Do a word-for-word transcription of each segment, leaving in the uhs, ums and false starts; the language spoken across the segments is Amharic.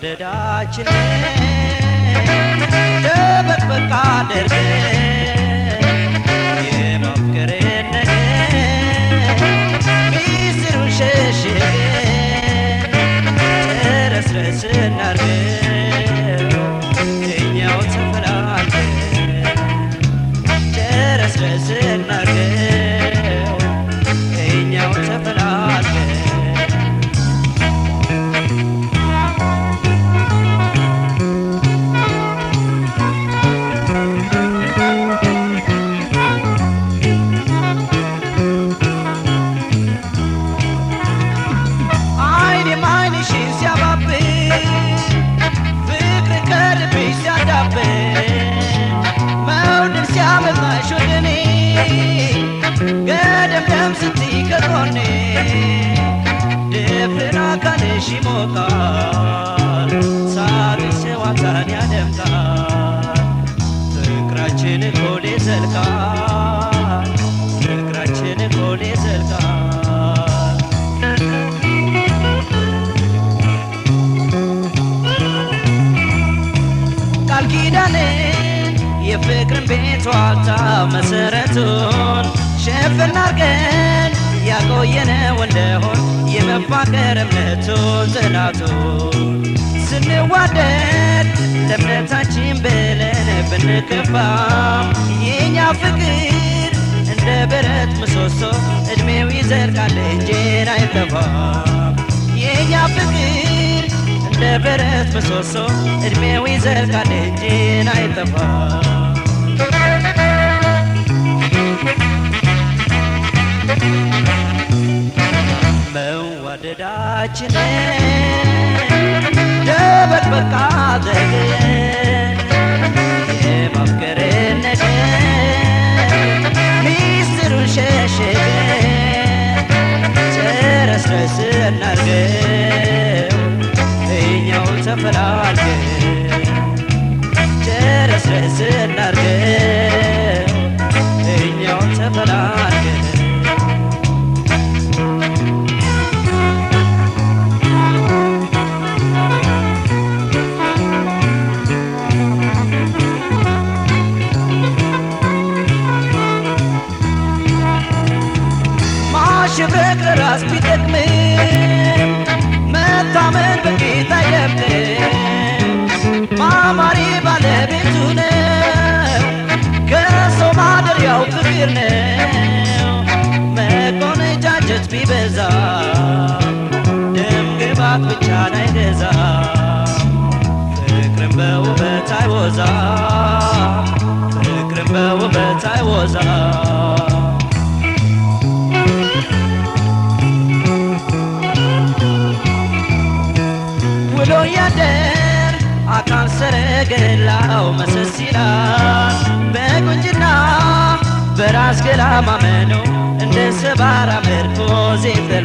መዋደዳችን ደበቅ በቃ አድርገን የማፍቀርን ነገር ሚስጥሩን ሸሽገን ተረስረስ እናርገው እኛው ተፈላልገን ተረስረስ እናርገው እኛው ተፈላልገን قدم دم ستي كروني دفنا كان شيموكال ساري سواتان يا دمكال فكراتشن كولي زلكال فكراتشن كولي زلكال قال كيداني يفكرن بيت والتا مسرتون شفنا رجال يا قوينا وندهون يمفكر منتو زناتو سنوادد لمنتاچين بلن بنكفام يኛ ፍቅር እንደ በረት ምሰሶ እድሜው ይዘልቃል እንጀራ አይጠፋም የኛ ፍቅር እንደ በረት ምሰሶ እድሜው ይዘልቃል እንጀራ አይጠፋም መዋደዳችን ደበቅ በቃ አድርገን የማፍቀርን ነገር ሚስጥሩን ሸሽገን ተረስረስ እናርገው እኛው ተፈላልገን ተረስረስ እናርገው እኛው ተፈላልገን شبك راس بيتكمل متامن بقيت يبتل ما ماري بالبيتونه كسو مادر ياو فكرنا ما كون جاجت بيبزا دم قبات بچان ايدزا فكرن بوبت ايوزا فكرن بوبت ايوزا ولو يدر አካል ሰረገላው መስሲላል በቁንጅና በራስ ገላ ማመኑ እንደ ሰባራ መርኮዝ ይፈላ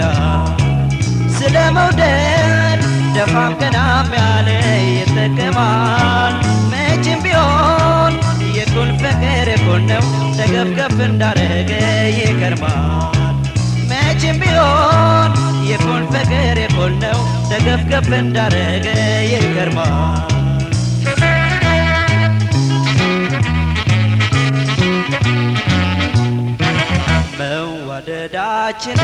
ስለመውደድ ደፋም ቀናም ያለ ይተከማል መቼም ቢሆን የኩል ፍቅር የኩል ነው ተገብገብ እንዳረገ ይከርማል መቼም ቢሆን የኩል ፍቅር የኩል ነው ተገብገብ እንዳረገ ይከርማል መዋደዳችን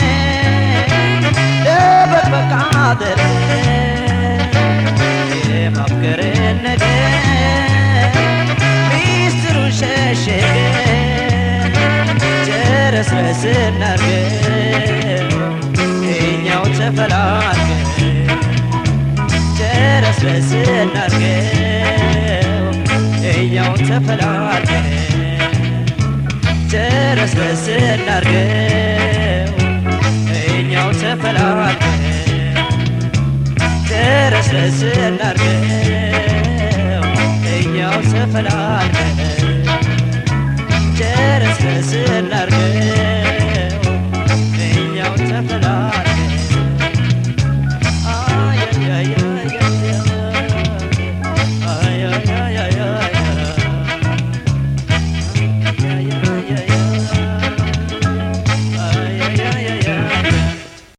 ደበቅ በቃ አድርገን የማፍቀርን ነገር ሚስጥሩን ሸሽገን ተረስረስ እናርገው እኛው ተፈላልገን ተረስረስ እናርገው እኛው ተፈላልገን ተረስረስ እናርገው እኛው ተፈላልገን ተረስረስ እናርገው እኛው ተፈላልገን ተረስረስ እናርገው እኛው ተፈላልገን